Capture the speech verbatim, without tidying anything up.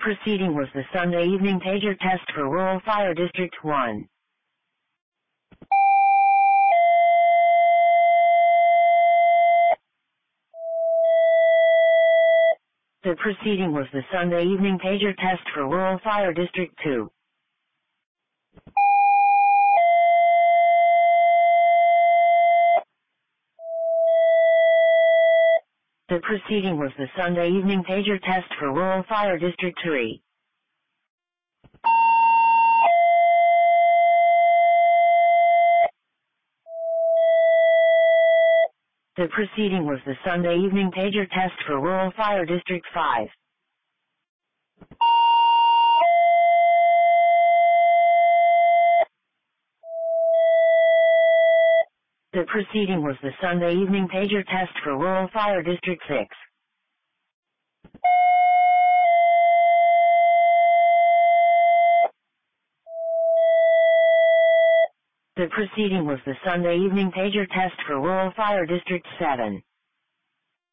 proceeding was the Sunday evening pager test for Rural Fire District one. The proceeding was the Sunday evening pager test for Rural Fire District two. The proceeding was the Sunday evening pager test for Rural Fire District three. The proceeding was the Sunday evening pager test for Rural Fire District five. The proceeding was the Sunday evening pager test for Rural Fire District six. The proceeding was the Sunday evening pager test for Rural Fire District seven.